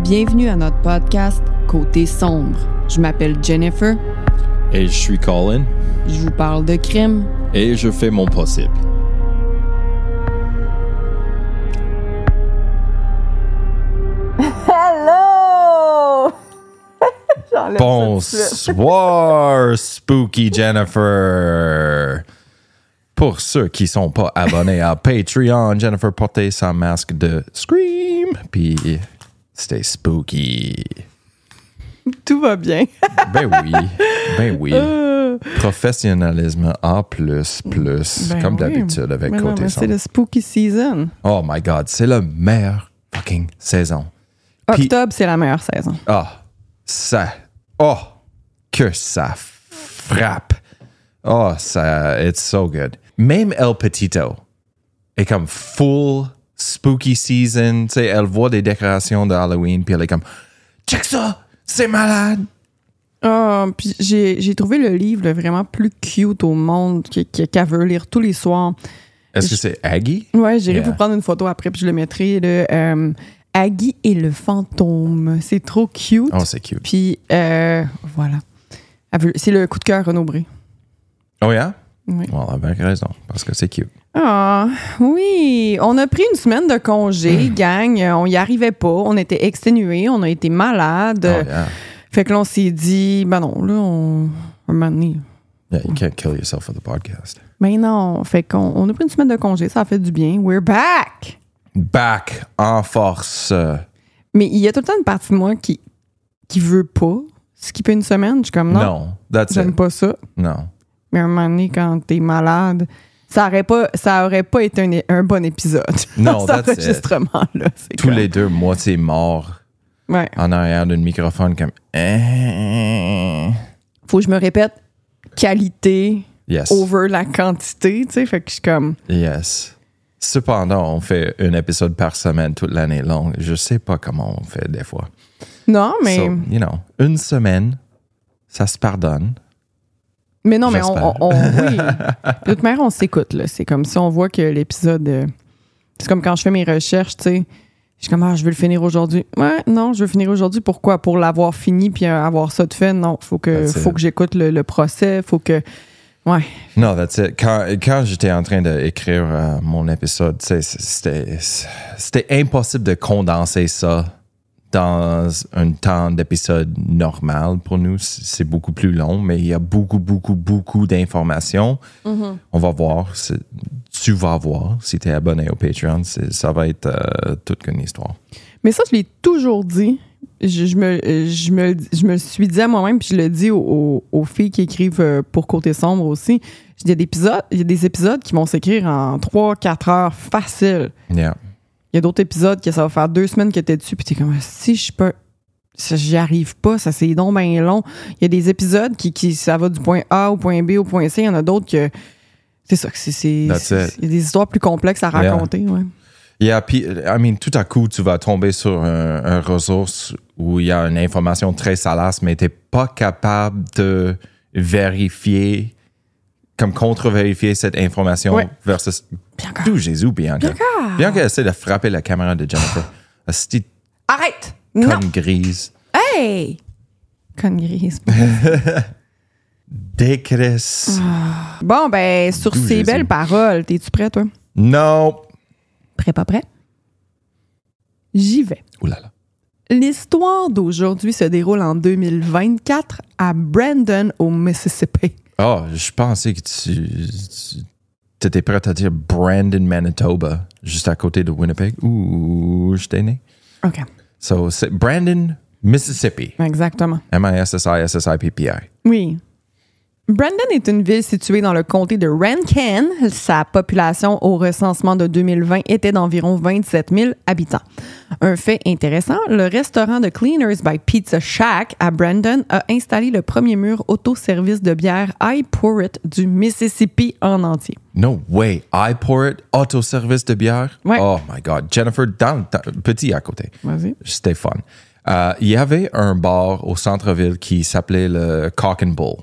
Bienvenue à notre podcast Côté sombre. Je m'appelle Jennifer. Et je suis Colin. Je vous parle de crime. Et je fais mon possible. Hello! Bonsoir, Spooky Jennifer. Pour ceux qui sont pas abonnés à Patreon, Jennifer portait sa masque de Scream, puis c'était spooky. Tout va bien. Ben oui. Professionnalisme A++, comme d'habitude avec Côté c'est sombre. le spooky season. Oh my God, c'est la meilleure fucking saison. Octobre, c'est la meilleure saison. Que ça frappe. It's so good. Même El Petito est comme full spooky season. Tu sais, elle voit des décorations de Halloween, puis elle est comme, check ça, c'est malade. Puis j'ai trouvé le livre vraiment plus cute au monde qu'elle veut lire tous les soirs. Est-ce que c'est Aggie? Ouais, j'irai vous prendre une photo après, puis je le mettrai. Aggie et le fantôme. C'est trop cute. Oh, c'est cute. Puis, voilà. C'est le coup de cœur Renaud Bré. Oh, yeah? Oui. Well, avec raison, parce que c'est cute. Ah, oui. On a pris une semaine de congé, gang. On y arrivait pas. On était exténués. On a été malades. Oh, yeah. Fait que là, on s'est dit, ben non, là, un moment donné. Yeah, you can't kill yourself for the podcast. Ben non. Fait qu'on a pris une semaine de congé. Ça a fait du bien. We're back! Back en force. Mais il y a tout le temps une partie de moi qui veut pas skipper une semaine. Je suis comme, non, j'aime pas ça. Non. Mais un moment donné, quand t'es malade, ça aurait pas été un bon épisode. Non, cet enregistrement-là. Tous les deux, moitié morts. Ouais. En arrière d'un microphone comme... Faut que je me répète, qualité Yes. over la quantité, tu sais. Fait que je suis comme... Yes. Cependant, on fait un épisode par semaine toute l'année longue. Je sais pas comment on fait des fois. Non, mais... So, une semaine, ça se pardonne. Mais non, mais J'espère. oui. De toute manière, on s'écoute, là. C'est comme si on voit que l'épisode... c'est comme quand je fais mes recherches, tu sais. Je suis comme, je veux le finir aujourd'hui. Ouais, non, je veux finir aujourd'hui. Pourquoi? Pour l'avoir fini puis avoir ça de fait? Non, faut que j'écoute le procès. Faut que... Ouais. Non, that's it. Quand j'étais en train d'écrire mon épisode, c'était impossible de condenser ça dans un temps d'épisode normal pour nous. C'est beaucoup plus long, mais il y a beaucoup d'informations. Mm-hmm. On va voir. Tu vas voir si tu es abonné au Patreon. Ça va être toute une histoire. Mais ça, je l'ai toujours dit. Je me suis dit à moi-même, puis je le dis aux filles qui écrivent pour Côté sombre aussi. Il y a des épisodes qui vont s'écrire en 3-4 heures facile. Yeah. Il y a d'autres épisodes que ça va faire 2 semaines que t'es dessus, puis t'es comme, si je peux... J'y arrive pas, ça c'est donc bien long. Il y a des épisodes qui ça va du point A au point B au point C. Il y en a d'autres que... C'est ça, il y a des histoires plus complexes à raconter, ouais. Yeah, puis, tout à coup, tu vas tomber sur un ressource où il y a une information très salace, mais t'es pas capable de vérifier, comme contre-vérifier cette information versus... Bianca. D'où Jésus, Bianca. Bianca essaie de frapper la caméra de Jennifer. Arrête! Conne grise. Hey! Conne grise. Décresse. Bon, ben, sur D'où ces Jésus. belles paroles, t'es-tu prêt, toi? Non. Prêt, pas prêt? J'y vais. Ouh là là. L'histoire d'aujourd'hui se déroule en 2024 à Brandon, au Mississippi. Oh, je pensais que tu étais prête à dire Brandon, Manitoba, juste à côté de Winnipeg, où j'étais né. OK. So, c'est Brandon, Mississippi. Exactement. Mississippi. Oui. Brandon est une ville située dans le comté de Rankin. Sa population au recensement de 2020 était d'environ 27 000 habitants. Un fait intéressant, le restaurant de Cleaners by Pizza Shack à Brandon a installé le premier mur autoservice de bière I Pour It du Mississippi en entier. No way. I Pour It, autoservice de bière? Ouais. Oh my God. Jennifer, petit à côté. Vas-y. C'était fun. Il y avait un bar au centre-ville qui s'appelait le Cock and Bull.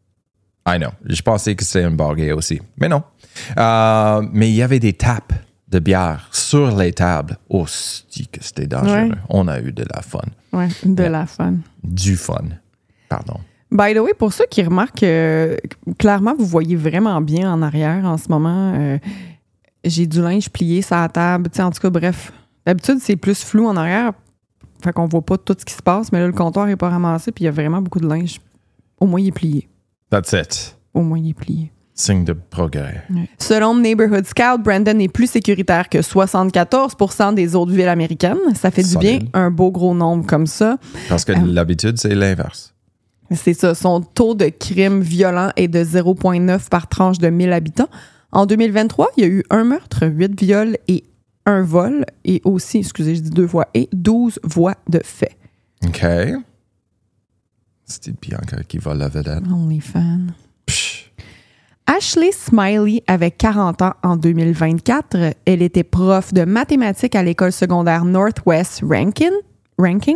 I know. Je pensais que c'était un bar gay aussi. Mais non. Mais il y avait des tapes de bière sur les tables. Oh, c'est que c'était dangereux. Ouais. On a eu de la fun. Ouais, la fun. Du fun. Pardon. By the way, pour ceux qui remarquent, clairement, vous voyez vraiment bien en arrière en ce moment. J'ai du linge plié sur la table. En tout cas, bref. D'habitude, c'est plus flou en arrière. Fait qu'on voit pas tout ce qui se passe. Mais là, le comptoir est pas ramassé. Puis il y a vraiment beaucoup de linge. Au moins, il est plié. That's it. Au moins, il est plié. Signe de progrès. Ouais. Selon Neighborhood Scout, Brandon est plus sécuritaire que 74% des autres villes américaines. Ça fait du bien, un beau gros nombre comme ça. Parce que l'habitude, c'est l'inverse. C'est ça. Son taux de crime violent est de 0,9 par tranche de 1000 habitants. En 2023, il y a eu un meurtre, 8 viols et un vol. Et aussi, excusez, je dis 2 fois, et 12 voies de fait. OK. C'était Bianca qui vole la vedette. Only fan. Psh. Ashley Smiley avait 40 ans en 2024. Elle était prof de mathématiques à l'école secondaire Northwest Ranking.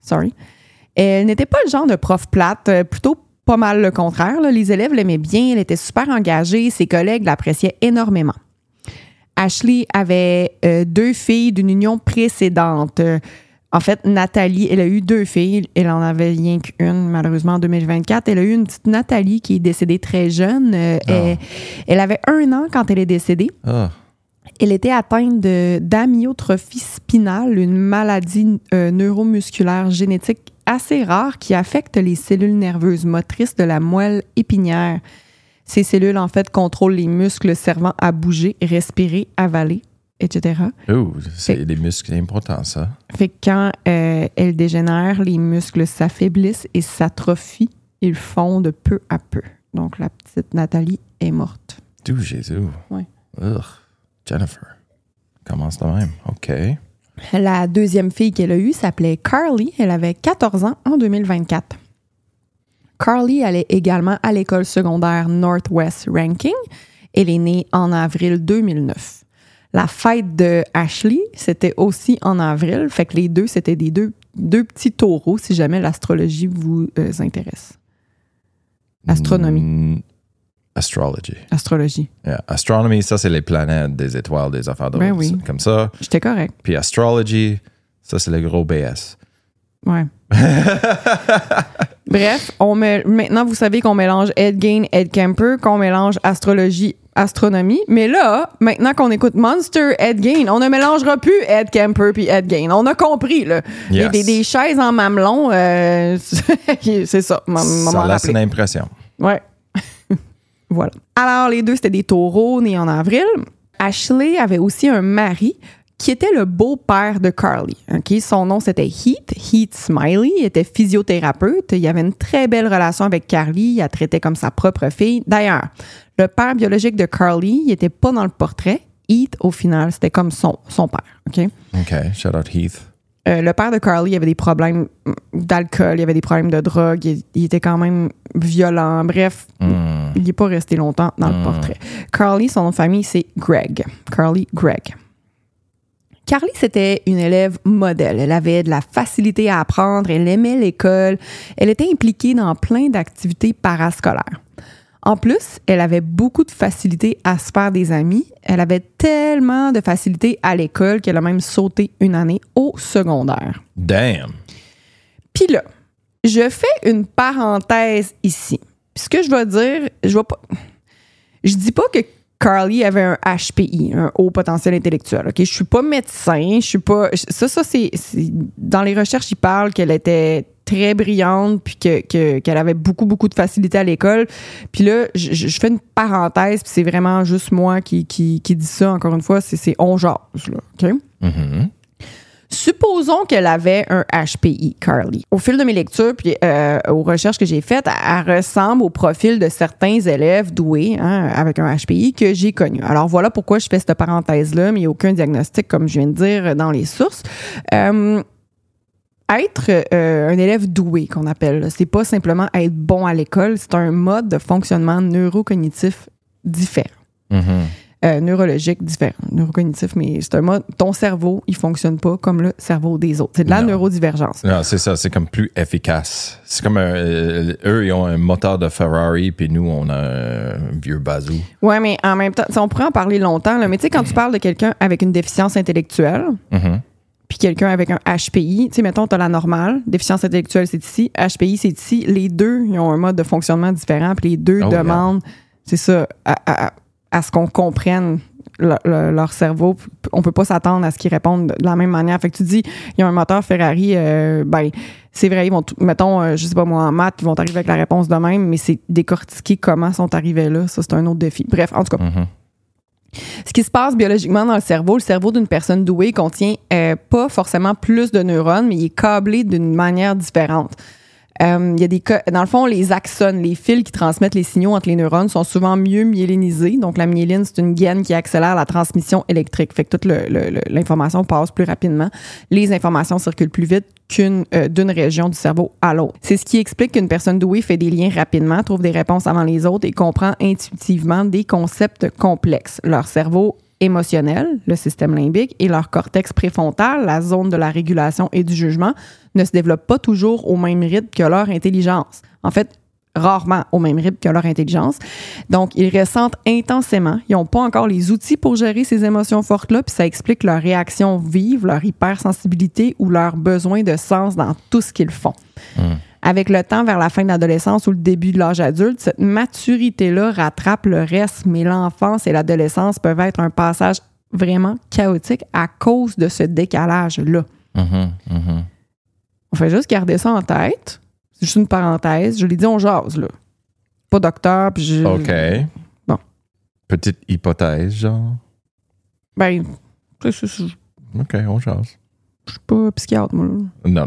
Elle n'était pas le genre de prof plate, plutôt pas mal le contraire. Là. Les élèves l'aimaient bien, elle était super engagée, ses collègues l'appréciaient énormément. Ashley avait 2 filles d'une union précédente. En fait, Nathalie, elle a eu 2 filles. Elle en avait rien qu'une, malheureusement, en 2024. Elle a eu une petite Nathalie qui est décédée très jeune. Elle avait 1 an quand elle est décédée. Oh. Elle était atteinte d'amyotrophie spinale, une maladie neuromusculaire génétique assez rare qui affecte les cellules nerveuses motrices de la moelle épinière. Ces cellules, en fait, contrôlent les muscles servant à bouger, respirer, avaler, etc. Oh, c'est des muscles importants, ça. Fait que quand elles dégénèrent, les muscles s'affaiblissent et s'atrophient. Ils fondent peu à peu. Donc, la petite Nathalie est morte. Du Jésus. Ouais. Ugh. Jennifer. Commence de même. OK. La deuxième fille qu'elle a eue s'appelait Carly. Elle avait 14 ans en 2024. Carly allait également à l'école secondaire Northwest Ranking. Elle est née en avril 2009. La fête de Ashley, c'était aussi en avril. Fait que les deux, c'était des deux petits taureaux, si jamais l'astrologie vous intéresse. Astronomie. Astrology. Astrologie. Yeah. Astronomy, ça, c'est les planètes, des étoiles, des affaires de oui. comme ça. J'étais correct. Puis astrology, ça, c'est le gros BS. Ouais. Bref, maintenant, vous savez qu'on mélange Ed Gein, Ed Kemper, qu'on mélange astrologie, astronomie. Mais là, maintenant qu'on écoute Monster, Ed Gein, on ne mélangera plus Ed Kemper puis Ed Gein. On a compris, là. Yes. Des chaises en mamelon, c'est ça. Ça laisse une impression. Ouais. Voilà. Alors, les deux, c'était des taureaux nés en avril. Ashley avait aussi un mari qui était le beau-père de Carly. Okay? Son nom, c'était Heath Smiley. Il était physiothérapeute. Il avait une très belle relation avec Carly. Il la traitait comme sa propre fille. D'ailleurs, le père biologique de Carly, il n'était pas dans le portrait. Heath, au final, c'était comme son père. OK? OK. Shout out Heath. Le père de Carly avait des problèmes d'alcool, il avait des problèmes de drogue, il était quand même violent. Bref, il n'est pas resté longtemps dans le portrait. Carly, son nom de famille, c'est Greg. Carly Greg. Carly, c'était une élève modèle. Elle avait de la facilité à apprendre, elle aimait l'école, elle était impliquée dans plein d'activités parascolaires. En plus, elle avait beaucoup de facilité à se faire des amis. Elle avait tellement de facilité à l'école qu'elle a même sauté une année au secondaire. Damn! Puis là, je fais une parenthèse ici. Puis ce que je vais dire, je dis pas que Carly avait un HPI, un haut potentiel intellectuel. Okay? Je suis pas médecin, je suis pas... Ça c'est dans les recherches, ils parlent qu'elle était très brillante puis qu'elle avait beaucoup de facilité à l'école. Puis là, je fais une parenthèse, puis c'est vraiment juste moi qui dit ça, encore une fois, c'est on jase, là, OK? Mm-hmm. Supposons qu'elle avait un HPI, Carly. Au fil de mes lectures puis aux recherches que j'ai faites, elle ressemble au profil de certains élèves doués avec un HPI que j'ai connus. Alors voilà pourquoi je fais cette parenthèse-là, mais il n'y a aucun diagnostic, comme je viens de dire, dans les sources. Être un élève doué, qu'on appelle, c'est pas simplement être bon à l'école, c'est un mode de fonctionnement neurocognitif différent. Mm-hmm. neurologiques différents, neurocognitifs, mais c'est un mode, ton cerveau, il fonctionne pas comme le cerveau des autres. C'est de la neurodivergence. Non, c'est ça, c'est comme plus efficace. C'est comme eux, ils ont un moteur de Ferrari, puis nous, on a un vieux bazou. Ouais, mais en même temps, on pourrait en parler longtemps, là, mais tu sais, quand tu parles de quelqu'un avec une déficience intellectuelle, puis quelqu'un avec un HPI, tu sais, mettons, tu as la normale, déficience intellectuelle, c'est ici, HPI, c'est ici. Les deux, ils ont un mode de fonctionnement différent, puis les deux demandent, c'est ça, à ce qu'on comprenne leur cerveau. On peut pas s'attendre à ce qu'ils répondent de la même manière. Fait que tu dis, il y a un moteur Ferrari, c'est vrai, ils vont, mettons, je sais pas moi, en maths, ils vont arriver avec la réponse de même, mais c'est décortiquer comment sont arrivés là. Ça, c'est un autre défi. Bref, en tout cas. Ce qui se passe biologiquement dans le cerveau d'une personne douée contient pas forcément plus de neurones, mais il est câblé d'une manière différente. Il y a dans le fond, les axones, les fils qui transmettent les signaux entre les neurones sont souvent mieux myélinisés. Donc, la myéline, c'est une gaine qui accélère la transmission électrique. Fait que toute l'information passe plus rapidement. Les informations circulent plus vite d'une région du cerveau à l'autre. C'est ce qui explique qu'une personne douée fait des liens rapidement, trouve des réponses avant les autres et comprend intuitivement des concepts complexes. Leur cerveau émotionnel, le système limbique, et leur cortex préfrontal, la zone de la régulation et du jugement, ne se développent pas toujours au même rythme que leur intelligence. En fait, rarement au même rythme que leur intelligence. Donc, ils ressentent intensément. Ils n'ont pas encore les outils pour gérer ces émotions fortes-là, puis ça explique leurs réactions vives, leur hypersensibilité ou leur besoin de sens dans tout ce qu'ils font. Avec le temps, vers la fin de l'adolescence ou le début de l'âge adulte, cette maturité-là rattrape le reste, mais l'enfance et l'adolescence peuvent être un passage vraiment chaotique à cause de ce décalage-là. On fait juste garder ça en tête. C'est juste une parenthèse. Je l'ai dit, on jase, là. Pas docteur, puis OK. Bon. Petite hypothèse, genre? Ben, OK, on jase. Je suis pas psychiatre, moi. Non.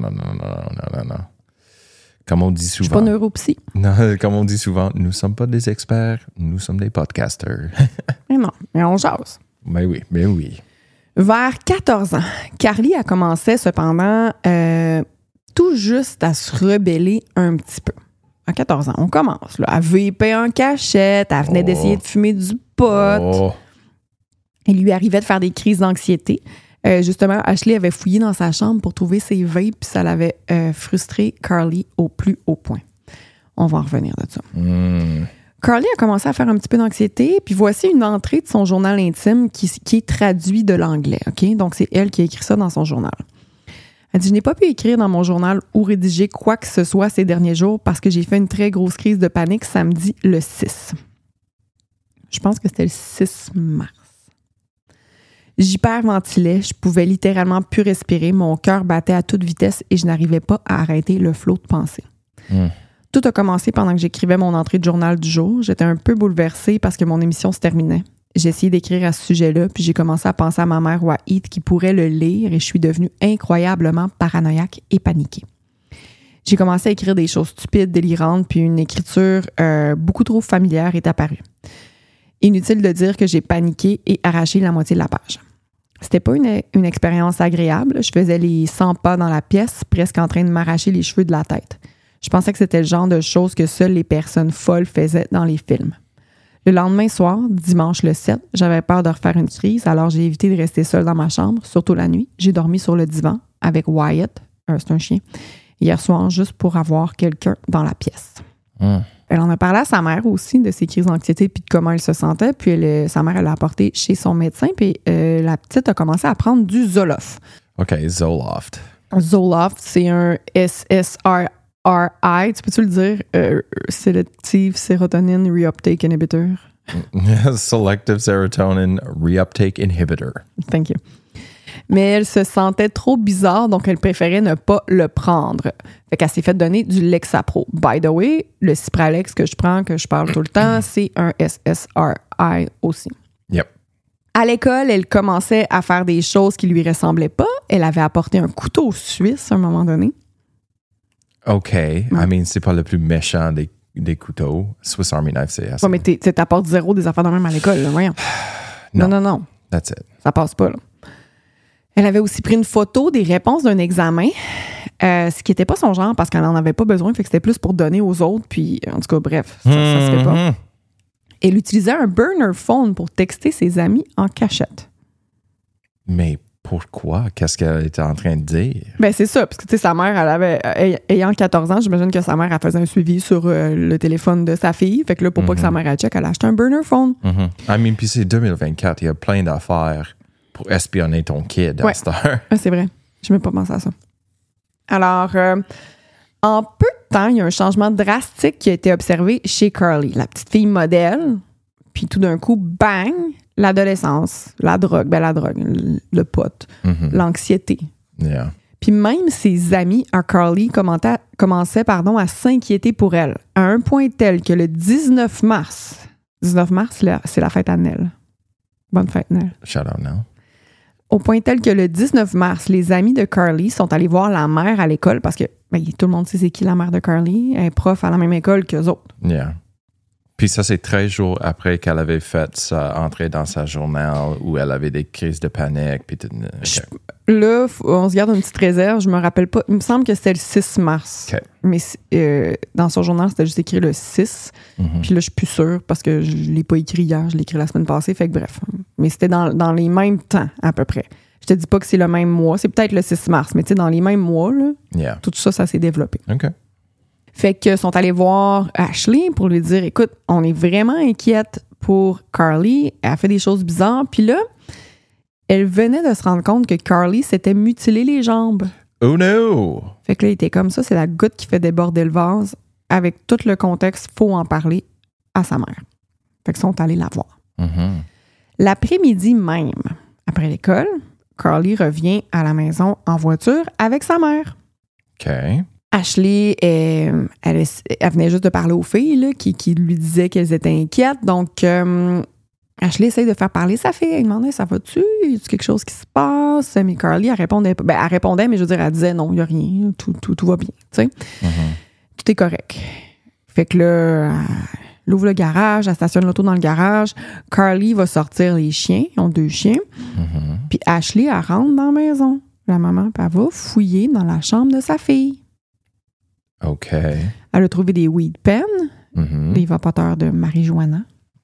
Comme on dit souvent. Je suis pas neuropsy. Non, comme on dit souvent, nous sommes pas des experts, nous sommes des podcasters. Mais non, mais on jase. Mais oui. Vers 14 ans, Carly a commencé cependant tout juste à se rebeller un petit peu. À 14 ans, on commence. Là, à vaper en cachette, elle venait d'essayer de fumer du pot. Il lui arrivait de faire des crises d'anxiété. Justement, Ashley avait fouillé dans sa chambre pour trouver ses vapes, puis ça l'avait frustré Carly au plus haut point. On va en revenir de ça. Carly a commencé à faire un petit peu d'anxiété, puis voici une entrée de son journal intime qui est traduit de l'anglais. OK? Donc, c'est elle qui a écrit ça dans son journal. Elle dit « Je n'ai pas pu écrire dans mon journal ou rédiger quoi que ce soit ces derniers jours parce que j'ai fait une très grosse crise de panique samedi le 6. » Je pense que c'était le 6 mars. J'hyperventilais, je pouvais littéralement plus respirer, mon cœur battait à toute vitesse et je n'arrivais pas à arrêter le flot de pensée. Tout a commencé pendant que j'écrivais mon entrée de journal du jour. J'étais un peu bouleversée parce que mon émission se terminait. J'ai essayé d'écrire à ce sujet-là, puis j'ai commencé à penser à ma mère ou à Heath qui pourrait le lire et je suis devenue incroyablement paranoïaque et paniquée. J'ai commencé à écrire des choses stupides, délirantes, puis une écriture beaucoup trop familière est apparue. Inutile de dire que j'ai paniqué et arraché la moitié de la page. C'était pas une expérience agréable. Je faisais les 100 pas dans la pièce, presque en train de m'arracher les cheveux de la tête. Je pensais que c'était le genre de choses que seules les personnes folles faisaient dans les films. Le lendemain soir, dimanche le 7, j'avais peur de refaire une crise, alors j'ai évité de rester seule dans ma chambre, surtout la nuit. J'ai dormi sur le divan avec Wyatt, c'est un chien, hier soir, juste pour avoir quelqu'un dans la pièce. Elle en a parlé à sa mère aussi de ses crises d'anxiété puis de comment elle se sentait. Puis sa mère, elle l'a apporté chez son médecin. Puis la petite a commencé à prendre du Zoloft. OK, Zoloft. Zoloft, c'est un SSRI. Tu peux-tu le dire? Selective Serotonin Reuptake Inhibitor. Selective Serotonin Reuptake Inhibitor. Thank you. Mais elle se sentait trop bizarre, donc elle préférait ne pas le prendre. Fait qu'elle s'est fait donner du Lexapro. By the way, le Cipralex que je prends, que je parle tout le temps, c'est un SSRI aussi. Yep. À l'école, elle commençait à faire des choses qui lui ressemblaient pas. Elle avait apporté un couteau suisse à un moment donné. OK. I mean, c'est pas le plus méchant des couteaux. Swiss Army Knife, c'est assez... Ouais, mais t'apportes zéro des affaires de même à l'école, là, voyons. Non. That's it. Ça passe pas, là. Elle avait aussi pris une photo des réponses d'un examen, ce qui n'était pas son genre parce qu'elle n'en avait pas besoin, fait que c'était plus pour donner aux autres, puis en tout cas, bref, ça se fait pas. Elle utilisait un burner phone pour texter ses amis en cachette. Mais pourquoi? Qu'est-ce qu'elle était en train de dire? Ben c'est ça, parce que tu sais, sa mère, ayant 14 ans, j'imagine que sa mère, elle faisait un suivi sur le téléphone de sa fille. Fait que là, pour pas que sa mère elle check, elle a acheté un burner phone. Puis c'est 2024, il y a plein d'affaires pour espionner ton kid à cette heure. C'est vrai. Je n'ai même pas pensé à ça. Alors, en peu de temps, il y a un changement drastique qui a été observé chez Carly, la petite fille modèle. Puis tout d'un coup, bang, l'adolescence, la drogue, le pot, l'anxiété. Yeah. Puis même ses amis à Carly commençaient à s'inquiéter pour elle, à un point tel que le 19 mars, c'est la fête à Nell. Bonne fête, Nell. Shout out Nell. Au point tel que le 19 mars, les amis de Carly sont allés voir la mère à l'école parce que tout le monde sait c'est qui la mère de Carly. Elle est prof à la même école qu'eux autres. Yeah. Puis ça, c'est 13 jours après qu'elle avait fait sa entrée dans sa journal où elle avait des crises de panique. Puis Là, on se garde une petite réserve. Je me rappelle pas. Il me semble que c'était le 6 mars. Okay. Mais dans son journal, c'était juste écrit le 6. Puis là, je suis plus sûre parce que je l'ai pas écrit hier. Je l'ai écrit la semaine passée. Fait que bref. Mais c'était dans les mêmes temps, à peu près. Je te dis pas que c'est le même mois. C'est peut-être le 6 mars. Mais tu sais, dans les mêmes mois, là, tout ça s'est développé. OK. Fait que sont allés voir Ashley pour lui dire, écoute, on est vraiment inquiète pour Carly. Elle a fait des choses bizarres. Puis là, elle venait de se rendre compte que Carly s'était mutilé les jambes. Oh no! Fait que là, il était comme ça. C'est la goutte qui fait déborder le vase. Avec tout le contexte, il faut en parler à sa mère. Fait qu'ils sont allés la voir. L'après-midi même, après l'école, Carly revient à la maison en voiture avec sa mère. OK. Ashley, elle venait juste de parler aux filles là, qui lui disaient qu'elles étaient inquiètes. Donc, Ashley essaye de faire parler sa fille. Elle demandait, ça va-tu? Y a-tu quelque chose qui se passe? Mais Carly, elle répondait, mais je veux dire, elle disait non, il n'y a rien. Tout va bien. Tu sais. Tout est correct. Fait que là, elle ouvre le garage, elle stationne l'auto dans le garage. Carly va sortir les chiens. Ils ont 2 chiens. Puis Ashley, elle rentre dans la maison. La maman, puis elle va fouiller dans la chambre de sa fille. OK. Elle a trouvé des weed pens, des vapoteurs de marijuana.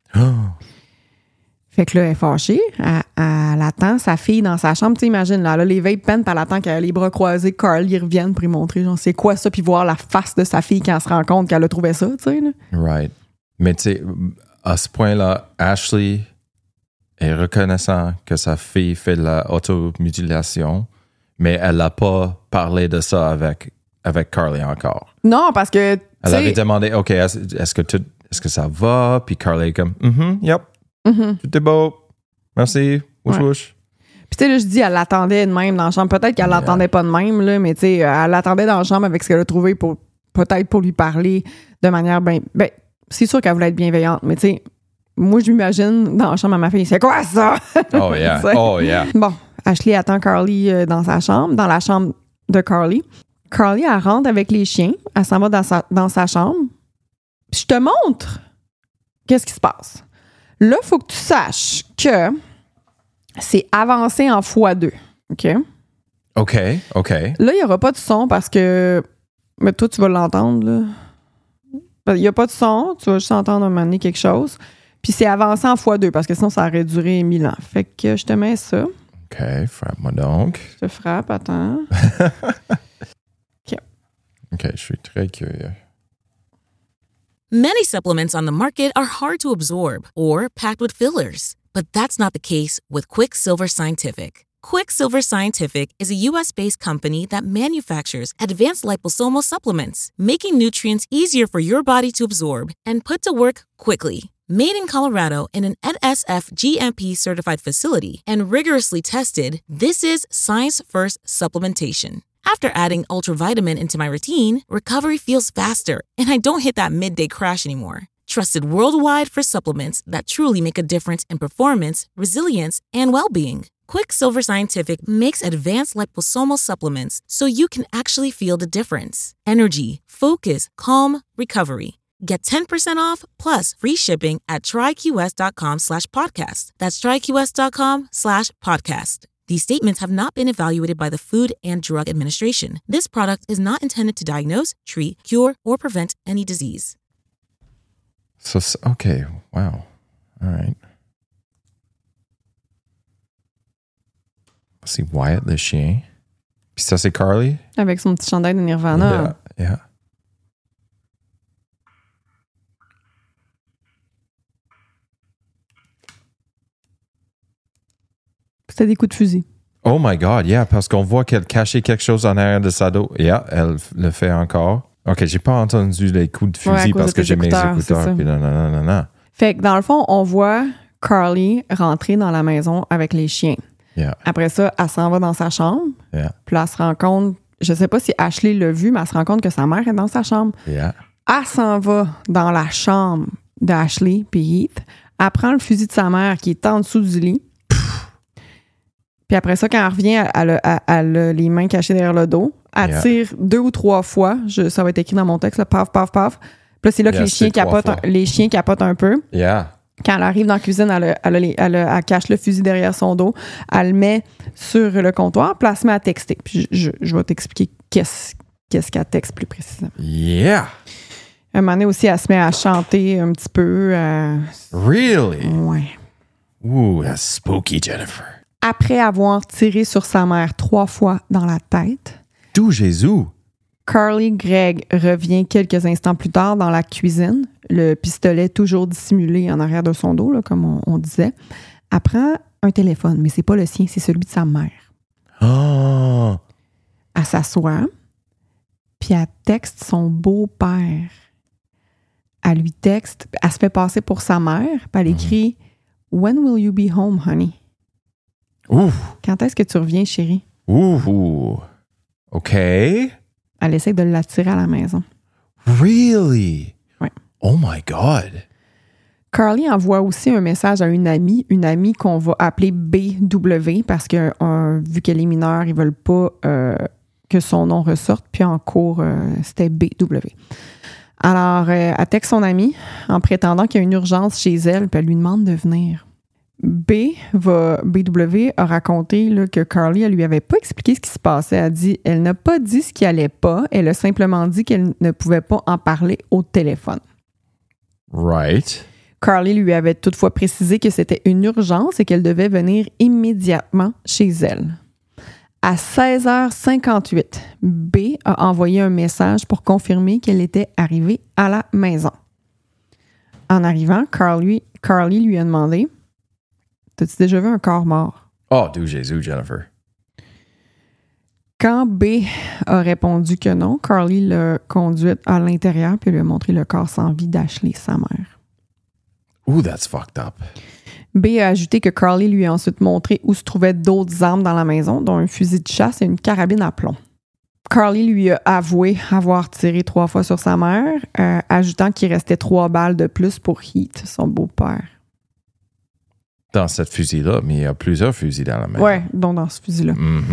Fait que là, elle est fâchée. Elle attend sa fille dans sa chambre. Tu imagines, là, elle a les vape pens, puis elle attend qu'elle a les bras croisés, que Carly revienne pour lui montrer, genre, c'est quoi ça, puis voir la face de sa fille quand elle se rend compte qu'elle a trouvé ça, tu sais. Right. Mais tu sais, à ce point-là, Ashley est reconnaissant que sa fille fait de la automutilation, mais elle n'a pas parlé de ça avec Carly encore. Non, parce que elle avait demandé, OK, est-ce que ça va? Puis Carly est comme, yep, tout est beau, merci, wouch. Puis tu sais, là, je dis, elle l'attendait de même dans la chambre. Peut-être qu'elle l'attendait pas de même, là, mais tu sais, elle l'attendait dans la chambre avec ce qu'elle a trouvé peut-être pour lui parler de manière c'est sûr qu'elle voulait être bienveillante, mais tu sais, moi, je m'imagine dans la chambre à ma fille, c'est quoi ça? Oh yeah, oh yeah. Bon, Ashley attend Carly dans la chambre de Carly. Carly, elle rentre avec les chiens. Elle s'en va dans sa chambre. Puis je te montre qu'est-ce qui se passe. Là, il faut que tu saches que c'est avancé en x2. OK? OK. Là, il n'y aura pas de son parce que... Mais toi, tu vas l'entendre, là. Il n'y a pas de son. Tu vas juste entendre un moment donné quelque chose. Puis c'est avancé en x2 parce que sinon, ça aurait duré 1000 ans. Fait que je te mets ça. OK, frappe-moi donc. Je te frappe, attends. OK, je suis très curieux. Many supplements on the market are hard to absorb or packed with fillers, but that's not the case with Quicksilver Scientific. Quicksilver Scientific is a U.S.-based company that manufactures advanced liposomal supplements, making nutrients easier for your body to absorb and put to work quickly. Made in Colorado in an NSF GMP-certified facility and rigorously tested, this is science-first supplementation. After adding Ultravitamin into my routine, recovery feels faster, and I don't hit that midday crash anymore. Trusted worldwide for supplements that truly make a difference in performance, resilience, and well-being. Quicksilver Scientific makes advanced liposomal supplements so you can actually feel the difference. Energy, focus, calm, recovery. Get 10% off plus free shipping at tryqs.com/podcast. That's tryqs.com/podcast. These statements have not been evaluated by the Food and Drug Administration. This product is not intended to diagnose, treat, cure, or prevent any disease. OK, wow. All right. C'est Wyatt, le chien. Puis ça, c'est Carly? Avec son petit chandail de Nirvana. Yeah. C'était des coups de fusil. Oh my God, yeah, parce qu'on voit qu'elle cachait quelque chose en arrière de sa dos. Yeah, elle le fait encore. OK, j'ai pas entendu les coups de fusil parce que j'ai mes écouteurs. Puis non. Fait que dans le fond, on voit Carly rentrer dans la maison avec les chiens. Yeah. Après ça, elle s'en va dans sa chambre. Yeah. Puis là, elle se rend compte, je sais pas si Ashley l'a vu, mais elle se rend compte que sa mère est dans sa chambre. Yeah. Elle s'en va dans la chambre d'Ashley puis Heath. Elle prend le fusil de sa mère qui est en dessous du lit. Puis après ça, quand elle revient, elle a les mains cachées derrière le dos. Elle tire 2 ou 3 fois. Ça va être écrit dans mon texte. Là, paf, paf, paf. Puis là, c'est là que les chiens capotent un peu. Yeah. Quand elle arrive dans la cuisine, elle cache le fusil derrière son dos. Elle le met sur le comptoir. Puis elle se met à texter. Puis je vais t'expliquer qu'est-ce qu'elle texte plus précisément. Yeah. Un moment donné aussi, elle se met à chanter un petit peu. Really? Ouais. Ooh, that's spooky, Jennifer. Après avoir tiré sur sa mère 3 fois dans la tête, D'où Jésus? Carly Gregg revient quelques instants plus tard dans la cuisine, le pistolet toujours dissimulé en arrière de son dos, là, comme on disait. Elle prend un téléphone, mais c'est pas le sien, c'est celui de sa mère. Oh! Elle s'assoit, puis elle texte son beau-père. Elle lui texte, elle se fait passer pour sa mère, puis elle écrit « When will you be home, honey? » Ouh! Quand est-ce que tu reviens, chérie? Ouh! OK. Elle essaie de l'attirer à la maison. Really? Ouais. Oh my God! Carly envoie aussi un message à une amie qu'on va appeler BW parce que vu qu'elle est mineure, ils veulent pas que son nom ressorte. Puis en cours, c'était BW. Alors, elle texte son amie en prétendant qu'il y a une urgence chez elle, puis elle lui demande de venir. BW a raconté là, que Carly, elle lui avait pas expliqué ce qui se passait. Elle n'a pas dit ce qui allait pas. Elle a simplement dit qu'elle ne pouvait pas en parler au téléphone. Right. Carly lui avait toutefois précisé que c'était une urgence et qu'elle devait venir immédiatement chez elle. À 16h58, B a envoyé un message pour confirmer qu'elle était arrivée à la maison. En arrivant, Carly lui a demandé « T'as-tu déjà vu un corps mort? » Oh, d'où Jésus, Jennifer. Quand B a répondu que non, Carly l'a conduite à l'intérieur puis lui a montré le corps sans vie d'Ashley, sa mère. Ooh, that's fucked up. B a ajouté que Carly lui a ensuite montré où se trouvaient d'autres armes dans la maison, dont un fusil de chasse et une carabine à plomb. Carly lui a avoué avoir tiré 3 fois sur sa mère, ajoutant qu'il restait 3 balles de plus pour Heath, son beau-père. Dans cette fusil-là, mais il y a plusieurs fusils dans la main. Ouais, donc dans ce fusil-là.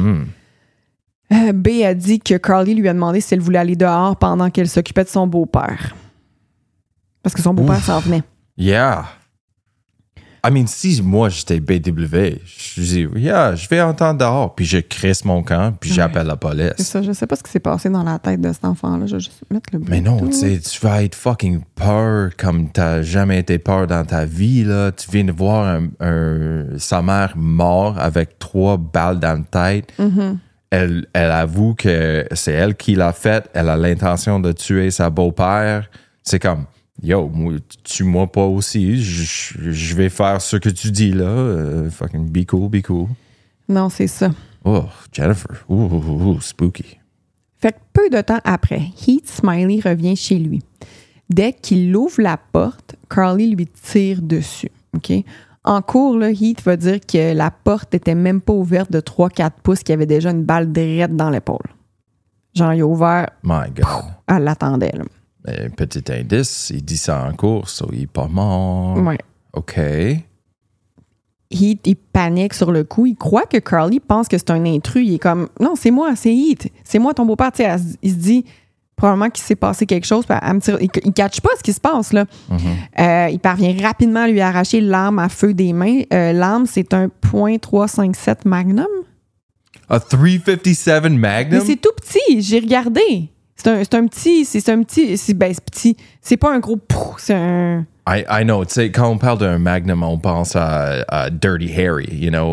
Mm-hmm. B a dit que Carly lui a demandé si elle voulait aller dehors pendant qu'elle s'occupait de son beau-père. Parce que son beau-père s'en venait. Yeah. I mean, si moi j'étais BW, je dis, yeah, je vais entendre dehors, puis je crisse mon camp, puis j'appelle la police. C'est ça, je sais pas ce qui s'est passé dans la tête de cet enfant-là. Je vais juste mettre le Mais non, tu sais, tu vas être fucking peur comme t'as jamais été peur dans ta vie, là. Tu viens de voir sa mère morte avec 3 balles dans la tête. Mm-hmm. Elle avoue que c'est elle qui l'a fait. Elle a l'intention de tuer sa beau-père. C'est comme, yo, tue-moi pas aussi. Je vais faire ce que tu dis là. Fucking be cool, be cool. Non, c'est ça. Oh, Jennifer. Ooh, spooky. Fait que peu de temps après, Heath Smiley revient chez lui. Dès qu'il ouvre la porte, Carly lui tire dessus. OK? En cours, là, Heath va dire que la porte était même pas ouverte de 3-4 pouces, qu'il y avait déjà une balle direct dans l'épaule. Genre, il a ouvert. My God. Elle l'attendait, là. Mais petit indice, il dit ça en cours, so il est pas mort. Ouais. OK. Heath, il panique sur le coup. Il croit que Carly pense que c'est un intrus. Il est comme, non, c'est moi, c'est Heath. C'est moi, ton beau-père. Tu sais, il se dit probablement qu'il s'est passé quelque chose. Puis il ne catche pas ce qui se passe, là. Mm-hmm. Il parvient rapidement à lui arracher l'arme à feu des mains. L'arme, c'est un .357 Magnum. A 357 Magnum? Mais c'est tout petit. J'ai regardé. C'est un petit. C'est petit. C'est pas un gros. C'est un. I know. Tu sais, quand on parle d'un Magnum, on pense à Dirty Harry,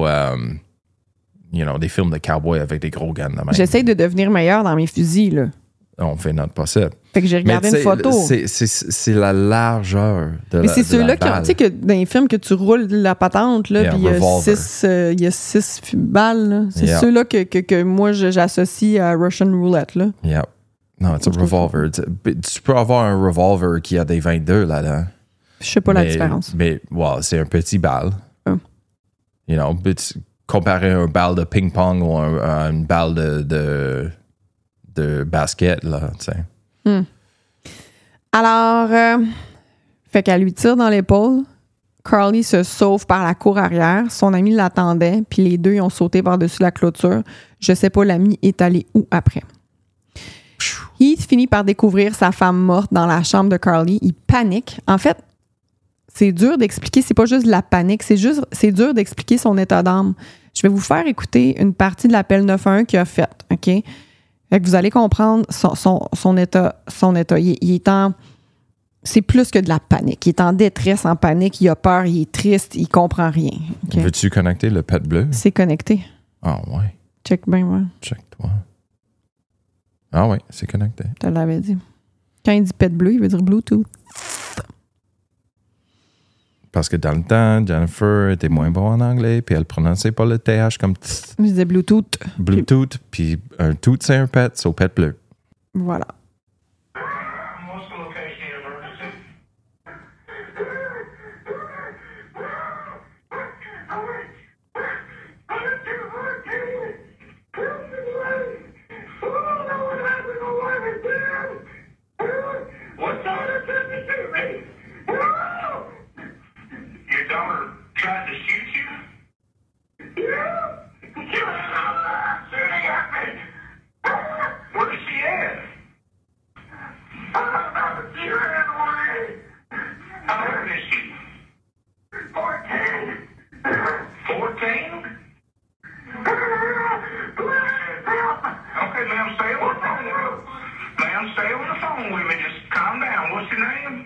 des films de cowboys avec des gros guns. J'essaie de devenir meilleur dans mes fusils, là. On fait notre possible. Fait que j'ai regardé une photo. C'est la largeur de Mais c'est ceux-là qui tu sais, que dans les films que tu roules la patente, là, puis il y a 6 balles, là. C'est ceux-là que moi, j'associe à Russian Roulette, là. Yeah. Non, c'est un revolver. Tu peux avoir un revolver qui a des 22 là-dedans. Je sais pas la différence. Mais, c'est un petit balle. Comparé à un balle de ping-pong ou une balle de basket, là, tu sais. Alors, fait qu'elle lui tire dans l'épaule. Carly se sauve par la cour arrière. Son ami l'attendait, puis les deux, ils ont sauté par-dessus la clôture. Je sais pas, l'ami est allé où après. Heath finit par découvrir sa femme morte dans la chambre de Carly. Il panique. En fait, c'est dur d'expliquer. C'est pas juste de la panique. C'est dur d'expliquer son état d'âme. Je vais vous faire écouter une partie de l'appel 911 qu'il a fait, OK? Fait que vous allez comprendre son état. Il est en... C'est plus que de la panique. Il est en détresse, en panique. Il a peur, il est triste, il comprend rien. Okay? Veux-tu connecter le pet bleu? C'est connecté. Ah ouais. Check bien, ouais. Check-toi. Ah ouais, c'est connecté. Je te l'avais dit. Quand il dit pet bleu, il veut dire Bluetooth. Parce que dans le temps, Jennifer était moins bon en anglais, puis elle prononçait pas le TH comme tss. Je disais Bluetooth. Bluetooth, puis un tout, c'est un pet, c'est au pet bleu. Voilà. Tried to shoot you? Yeah. Shooting at me. Where is she at? She ran away. How old is she? 14. 14? Okay, ma'am, stay on the phone with me. Ma'am, stay on the phone with me. Just calm down. What's your name?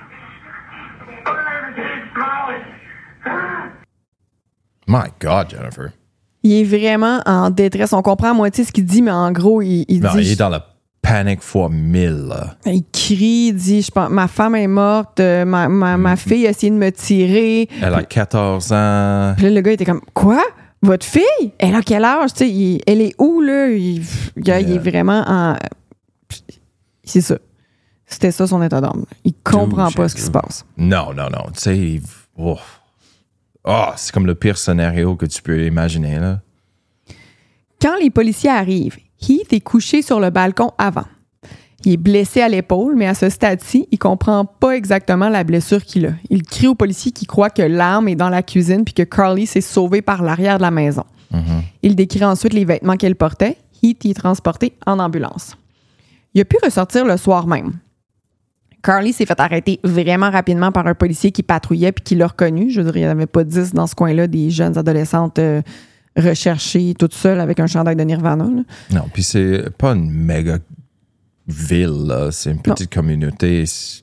My God, Jennifer. Il est vraiment en détresse. On comprend à moitié ce qu'il dit, mais en gros, il dit... Non, il est dans la panique fois 1000. Là. Il crie, il dit, je pense, ma femme est morte, ma fille a essayé de me tirer. Elle a 14 ans. Puis là, le gars était comme, quoi? Votre fille? Elle a quel âge? Tu sais, elle est où, là? Il est vraiment en... C'est ça. C'était ça son état d'âme. Il comprend pas ce qui se passe. Non. Tu sais, c'est comme le pire scénario que tu peux imaginer, là. Quand les policiers arrivent, Heath est couché sur le balcon avant. Il est blessé à l'épaule, mais à ce stade-ci, il comprend pas exactement la blessure qu'il a. Il crie aux policiers qui croient que l'arme est dans la cuisine puis que Carly s'est sauvée par l'arrière de la maison. Mm-hmm. Il décrit ensuite les vêtements qu'elle portait. Heath y est transporté en ambulance. Il a pu ressortir le soir même. Carly s'est fait arrêter vraiment rapidement par un policier qui patrouillait puis qui l'a reconnu. Je veux dire, il n'y en avait pas 10 dans ce coin-là, des jeunes adolescentes recherchées toutes seules avec un chandail de Nirvana. Là. Non, puis c'est pas une méga ville, là. C'est une petite communauté. C'est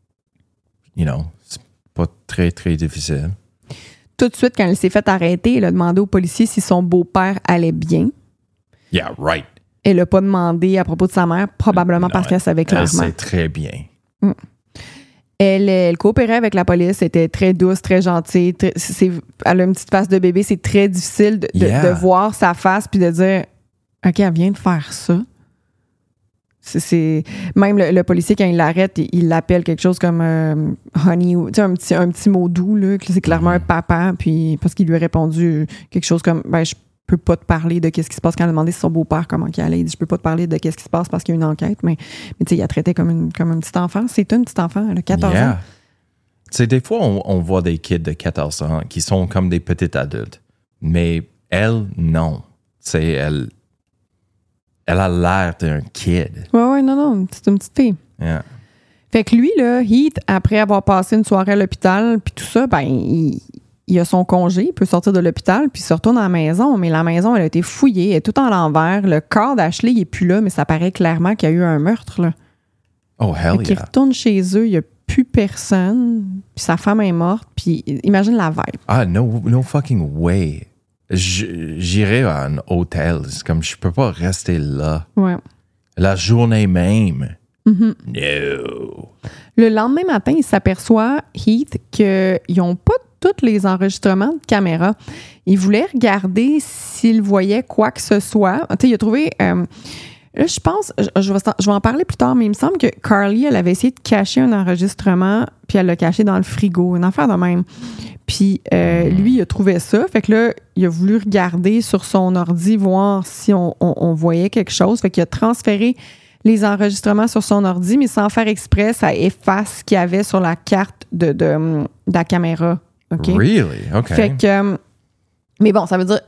pas très, très difficile. Tout de suite, quand elle s'est fait arrêter, elle a demandé au policier si son beau-père allait bien. Yeah, right. Elle n'a pas demandé à propos de sa mère, probablement parce qu'elle savait clairement. Elle sait très bien. Elle coopérait avec la police, était très douce, très gentille. Elle a une petite face de bébé. C'est très difficile de voir sa face puis de dire « OK, elle vient de faire ça. » Même le policier, quand il l'arrête, il l'appelle quelque chose comme honey, ou un petit mot doux. Là, c'est clairement un papa. Puis, parce qu'il lui a répondu quelque chose comme « je peux pas te parler de qu'est-ce qui se passe. » Quand elle a demandé si son beau-père, comment il allait, il dit « Je peux pas te parler de qu'est-ce qui se passe parce qu'il y a une enquête. » Mais tu sais, il a traité comme un petit enfant. C'est une petite enfant, elle a 14 ans. Tu sais, des fois, on voit des kids de 14 ans qui sont comme des petits adultes. Mais elle, non. Tu sais, elle a l'air d'un kid. Ouais, non. C'est une petite fille. Yeah. Fait que lui, là, Heath, après avoir passé une soirée à l'hôpital, puis tout ça, il a son congé, il peut sortir de l'hôpital, puis il se retourne à la maison. Mais la maison, elle a été fouillée, elle est tout en l'envers. Le corps d'Ashley, il est plus là, mais ça paraît clairement qu'il y a eu un meurtre, là. Oh, hell yeah. Il retourne chez eux, il n'y a plus personne, puis sa femme est morte, puis imagine la vibe. Ah, no fucking way. J'irai à un hôtel. C'est comme, je peux pas rester là. Ouais. La journée même. Mm-hmm. No. Le lendemain matin, il s'aperçoit, Heath, qu'ils n'ont pas tous les enregistrements de caméra. Il voulait regarder s'il voyait quoi que ce soit. Tu sais, il a trouvé... là, je pense... Je vais en parler plus tard, mais il me semble que Carly, elle avait essayé de cacher un enregistrement, puis elle l'a caché dans le frigo. Une affaire de même. Puis lui, il a trouvé ça. Fait que là, il a voulu regarder sur son ordi, voir si on voyait quelque chose. Fait qu'il a transféré les enregistrements sur son ordi, mais sans faire exprès, ça efface ce qu'il y avait sur la carte de la caméra. OK? Really? OK. Fait que... mais bon, ça veut dire...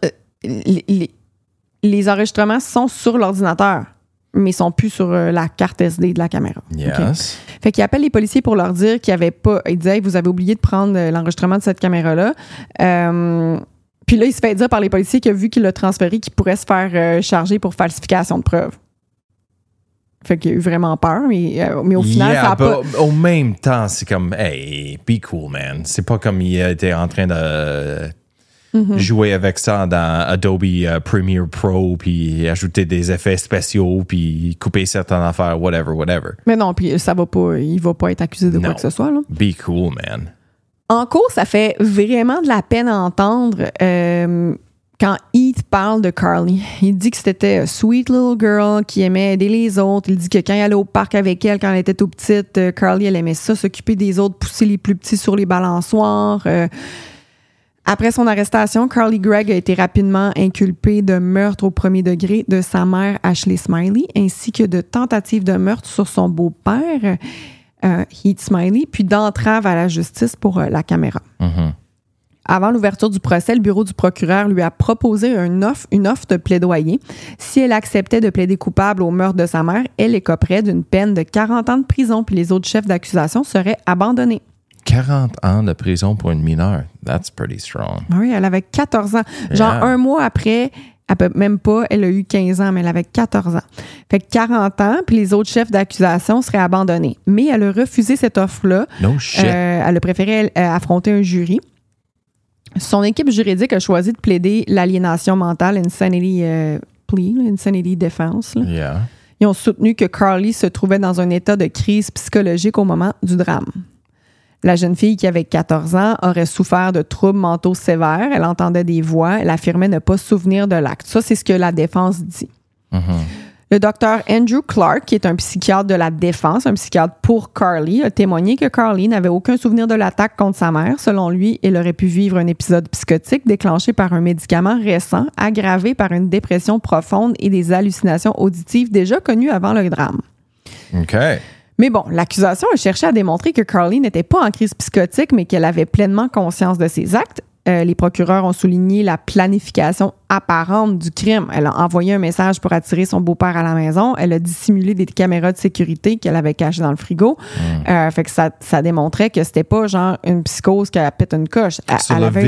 les enregistrements sont sur l'ordinateur, mais ils sont plus sur la carte SD de la caméra. Yes. Okay? Fait qu'il appelle les policiers pour leur dire qu'il n'y avait pas... Il disait, hey, vous avez oublié de prendre l'enregistrement de cette caméra-là. Puis là, il se fait dire par les policiers que vu qu'il l'a transféré, qu'il pourrait se faire charger pour falsification de preuves. Fait qu'il a eu vraiment peur, mais au final, ça a pas... Au même temps, c'est comme, hey, be cool, man. C'est pas comme il était en train de jouer avec ça dans Adobe Premiere Pro, puis ajouter des effets spéciaux, puis couper certaines affaires, whatever. Mais non, puis ça va pas... Il va pas être accusé de quoi que ce soit, là. Be cool, man. En cours, ça fait vraiment de la peine à entendre quand Heath parle de Carly. Il dit que c'était a sweet little girl qui aimait aider les autres. Il dit que quand il allait au parc avec elle, quand elle était toute petite, Carly, elle aimait ça, s'occuper des autres, pousser les plus petits sur les balançoires. Après son arrestation, Carly Gregg a été rapidement inculpée de meurtre au premier degré de sa mère Ashley Smiley, ainsi que de tentative de meurtre sur son beau-père, Heath Smiley, puis d'entrave à la justice pour la caméra. Mm-hmm. Avant l'ouverture du procès, le bureau du procureur lui a proposé une offre de plaidoyer. Si elle acceptait de plaider coupable au meurtre de sa mère, elle écoperait d'une peine de 40 ans de prison, puis les autres chefs d'accusation seraient abandonnés. 40 ans de prison pour une mineure. That's pretty strong. Oui, elle avait 14 ans. Genre un mois après, même pas, elle a eu 15 ans, mais elle avait 14 ans. Fait que 40 ans, puis les autres chefs d'accusation seraient abandonnés. Mais elle a refusé cette offre-là. No shit. Elle a préféré affronter un jury. Son équipe juridique a choisi de plaider l'aliénation mentale, insanity plea, insanity defense. Là. Yeah. Ils ont soutenu que Carly se trouvait dans un état de crise psychologique au moment du drame. La jeune fille qui avait 14 ans aurait souffert de troubles mentaux sévères. Elle entendait des voix. Elle affirmait ne pas se souvenir de l'acte. Ça, c'est ce que la défense dit. Mm-hmm. Le docteur Andrew Clark, qui est un psychiatre de la défense, un psychiatre pour Carly, a témoigné que Carly n'avait aucun souvenir de l'attaque contre sa mère. Selon lui, elle aurait pu vivre un épisode psychotique déclenché par un médicament récent, aggravé par une dépression profonde et des hallucinations auditives déjà connues avant le drame. OK. Mais bon, l'accusation a cherché à démontrer que Carly n'était pas en crise psychotique, mais qu'elle avait pleinement conscience de ses actes. Les procureurs ont souligné la planification apparente du crime. Elle a envoyé un message pour attirer son beau-père à la maison. Elle a dissimulé des caméras de sécurité qu'elle avait cachées dans le frigo. Fait que ça démontrait que c'était pas genre une psychose qui a pète une coche. Sur la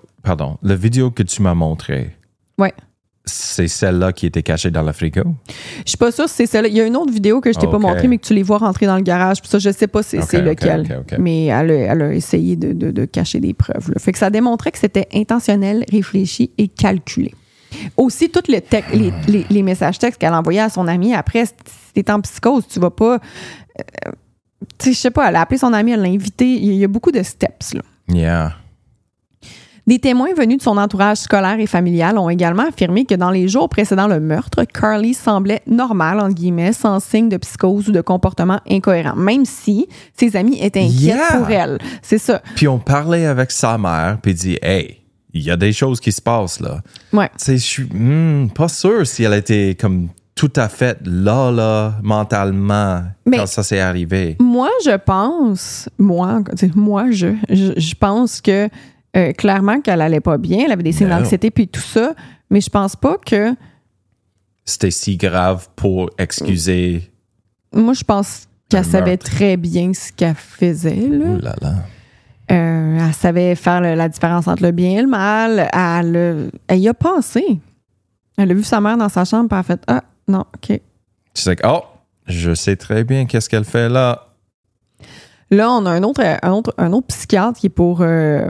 vidéo que tu m'as montrée. Ouais. C'est celle-là qui était cachée dans le frigo? Je suis pas sûre si c'est celle-là. Il y a une autre vidéo que je t'ai pas montrée, mais que tu les vois rentrer dans le garage. Puis ça, je sais pas si c'est lequel. Okay. Mais elle a essayé de cacher des preuves. Là. Fait que ça démontrait que c'était intentionnel, réfléchi et calculé. Aussi, tous les messages textes qu'elle envoyait à son ami après, si t'es en psychose, tu vas pas... tu sais, je sais pas, elle a appelé son ami, elle l'a invité. Il y a beaucoup de steps, là. Yeah. Des témoins venus de son entourage scolaire et familial ont également affirmé que dans les jours précédant le meurtre, Carly semblait normale, entre guillemets, sans signe de psychose ou de comportement incohérent, même si ses amis étaient inquiets pour elle. C'est ça. Puis on parlait avec sa mère, puis dit « Hey, il y a des choses qui se passent là. » Ouais. Tu sais, je suis pas sûr si elle était comme tout à fait là, mentalement, quand ça s'est arrivé. Moi, je pense que clairement qu'elle allait pas bien, elle avait des signes d'anxiété puis tout ça, mais je pense pas que c'était si grave pour excuser. Moi, je pense qu'elle savait très bien ce qu'elle faisait. Là. Ouh là là. Elle savait faire la différence entre le bien et le mal. Elle y a pensé. Elle a vu sa mère dans sa chambre et elle a fait « Ah, non, OK. » C'est like, oh, je sais très bien qu'est-ce qu'elle fait là. Là, on a un autre psychiatre qui est pour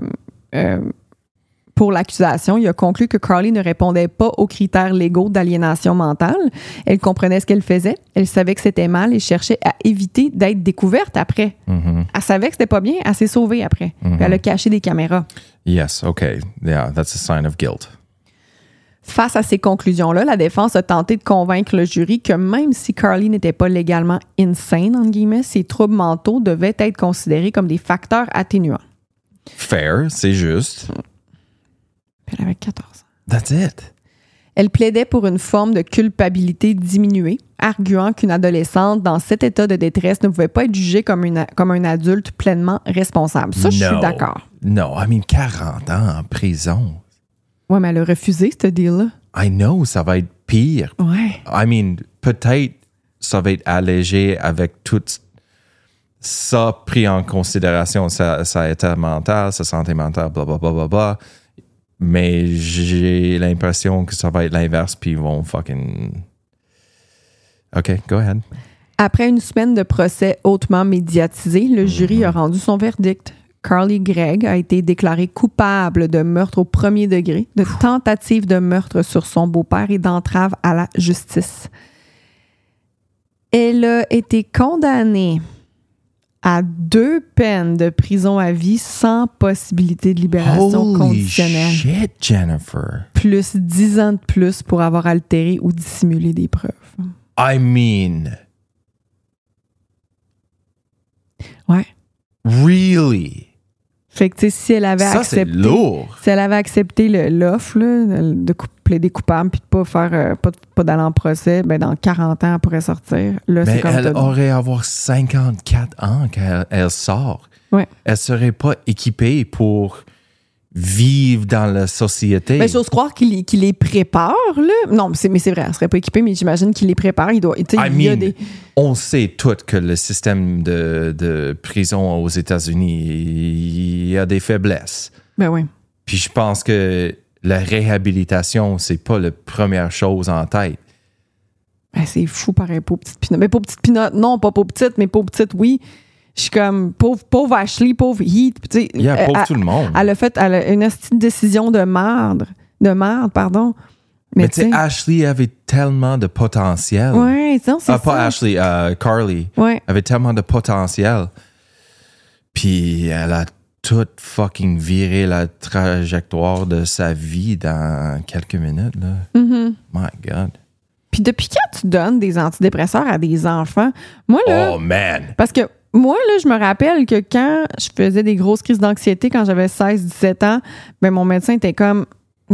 l'accusation. Il a conclu que Carly ne répondait pas aux critères légaux d'aliénation mentale. Elle comprenait ce qu'elle faisait. Elle savait que c'était mal et cherchait à éviter d'être découverte après. Mm-hmm. Elle savait que c'était pas bien. Elle s'est sauvée après. Puis elle a caché des caméras. Yes, okay. Yeah, that's a sign of guilt. Face à ces conclusions-là, la défense a tenté de convaincre le jury que même si Carly n'était pas légalement insane, entre guillemets, ses troubles mentaux devaient être considérés comme des facteurs atténuants. Fair, c'est juste. Elle avait 14 ans. That's it. Elle plaidait pour une forme de culpabilité diminuée, arguant qu'une adolescente dans cet état de détresse ne pouvait pas être jugée comme un adulte pleinement responsable. Ça, je suis d'accord. Non, 40 ans en prison. Ouais, mais elle a refusé, ce deal-là. I know, ça va être pire. Ouais. Peut-être ça va être allégé avec tout ça pris en considération, sa état mental, sa santé mentale, blablabla. Mais j'ai l'impression que ça va être l'inverse, puis ils vont fucking... OK, go ahead. Après une semaine de procès hautement médiatisé, le jury a rendu son verdict. Carly Gregg a été déclarée coupable de meurtre au premier degré, de tentative de meurtre sur son beau-père et d'entrave à la justice. Elle a été condamnée à 2 peines de prison à vie sans possibilité de libération conditionnelle. Holy shit, Jennifer. Plus 10 ans de plus pour avoir altéré ou dissimulé des preuves. Ouais. Really? Fait que, tu sais, si elle avait ça, c'est lourd. Si elle avait accepté l'offre là, de plaider coupable puis de pas faire pas d'aller en procès, ben dans 40 ans, elle pourrait sortir. Là, mais c'est comme elle aurait avoir 54 ans quand elle sort. Ouais. Elle serait pas équipée pour vivre dans la société. Ben, j'ose croire qu'il les prépare, là. Non, mais c'est vrai, elle serait pas équipée, mais j'imagine qu'il les prépare. Il y a des... On sait tout que le système de prison aux États-Unis, il y a des faiblesses. Ben oui. Puis je pense que la réhabilitation, c'est pas la première chose en tête. Ben, c'est fou, pareil, pauvre petite Pinotte. Mais pauvre petite Pinotte, non, pas pauvre petite, mais pauvre petite, oui. Je suis comme, pauvre Ashley, pauvre Heath. Pauvre tout le monde. Elle a une petite décision de merde, pardon. Mais tu sais, Ashley avait tellement de potentiel. Ouais, c'est ça. Pas Ashley, Carly. Ouais. Avait tellement de potentiel. Puis elle a tout fucking viré la trajectoire de sa vie dans quelques minutes, là. Mm-hmm. My God. Puis depuis quand tu donnes des antidépresseurs à des enfants? Moi, là... Oh, man! Parce que moi, là, je me rappelle que quand je faisais des grosses crises d'anxiété, quand j'avais 16-17 ans, ben mon médecin était comme...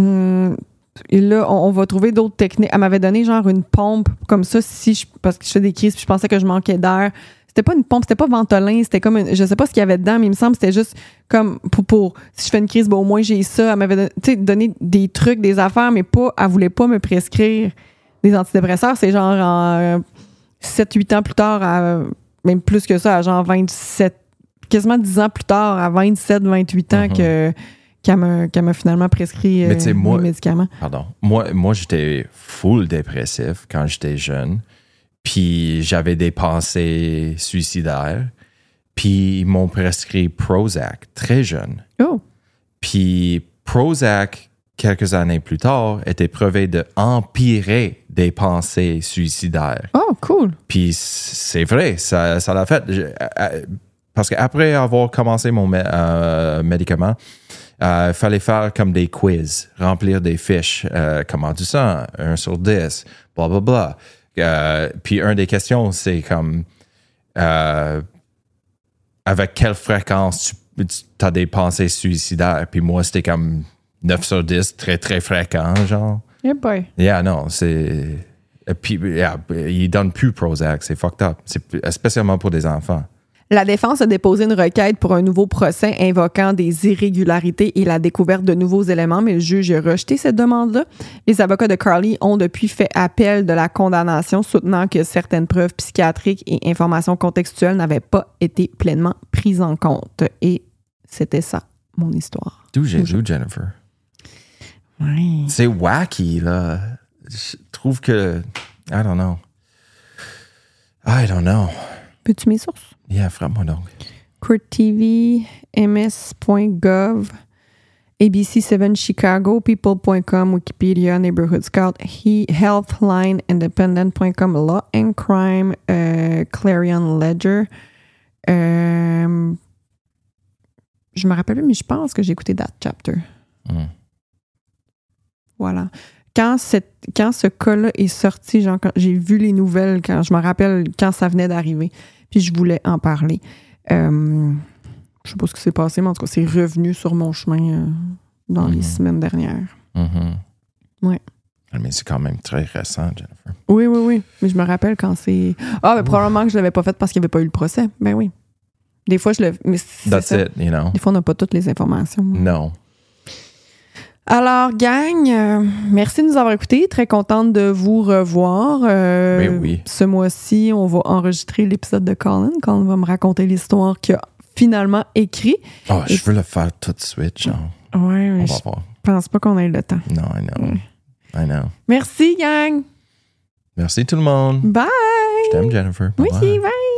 et là, on va trouver d'autres techniques. Elle m'avait donné genre une pompe comme ça parce que je fais des crises puis je pensais que je manquais d'air. C'était pas une pompe, c'était pas Ventolin, c'était comme je sais pas ce qu'il y avait dedans, mais il me semble que c'était juste comme pour si je fais une crise, ben au moins j'ai ça. Elle m'avait donné des trucs, des affaires, mais elle voulait pas me prescrire des antidépresseurs. C'est genre en 7-8 ans plus tard, même plus que ça, à genre 27, quasiment 10 ans plus tard, à 27-28 ans qu'elle m'a finalement prescrit les médicaments. Pardon. Moi, j'étais full dépressif quand j'étais jeune. Puis j'avais des pensées suicidaires. Puis ils m'ont prescrit Prozac très jeune. Oh! Puis Prozac, quelques années plus tard, était prouvé d'empirer des pensées suicidaires. Oh, cool! Puis c'est vrai, ça l'a fait. Parce qu'après avoir commencé mon médicament, il fallait faire comme des quiz, remplir des fiches. Comment tu sens? 1 sur 10, blablabla. Puis une des questions, c'est comme avec quelle fréquence tu as des pensées suicidaires? Puis moi, c'était comme 9 sur 10, très, très fréquent, genre. Yeah, boy. Yeah, non, c'est... Puis, ils donnent plus Prozac, c'est fucked up. C'est spécialement pour des enfants. La défense a déposé une requête pour un nouveau procès invoquant des irrégularités et la découverte de nouveaux éléments, mais le juge a rejeté cette demande-là. Les avocats de Carly ont depuis fait appel de la condamnation, soutenant que certaines preuves psychiatriques et informations contextuelles n'avaient pas été pleinement prises en compte. Et c'était ça, mon histoire. D'où j'ai lu, Jennifer? Oui. C'est wacky, là. Je trouve que... I don't know. Peux-tu mes sources? Yeah, frappe-moi donc. Court TV, ms.gov, ABC7 Chicago, people.com, Wikipedia, Neighborhood Scout, Healthline, independent.com, Law and Crime, Clarion Ledger. Je me rappelle plus, mais je pense que j'ai écouté That Chapter. Voilà. Quand ce cas-là est sorti, genre, j'ai vu les nouvelles, quand je me rappelle quand ça venait d'arriver, puis je voulais en parler. Je sais pas ce qui s'est passé, mais en tout cas, c'est revenu sur mon chemin dans les semaines dernières. Ouais. Mais c'est quand même très récent, Jennifer. Oui. Mais je me rappelle quand c'est... probablement que je l'avais pas fait parce qu'il n'y avait pas eu le procès. Ben oui. Des fois, je le... Mais That's ça. it, you know. Des fois, on n'a pas toutes les informations. Non. Alors, gang, merci de nous avoir écoutés. Très contente de vous revoir. Ben oui. Ce mois-ci, on va enregistrer l'épisode de Colin. Colin va me raconter l'histoire qu'il a finalement écrit. Oh, je veux le faire tout de suite, genre. Ouais, mais On je va voir. pense pas qu'on ait le temps. Non, I know. Merci, gang. Merci tout le monde. Bye. Je t'aime, Jennifer. Oui, Bye-bye. bye.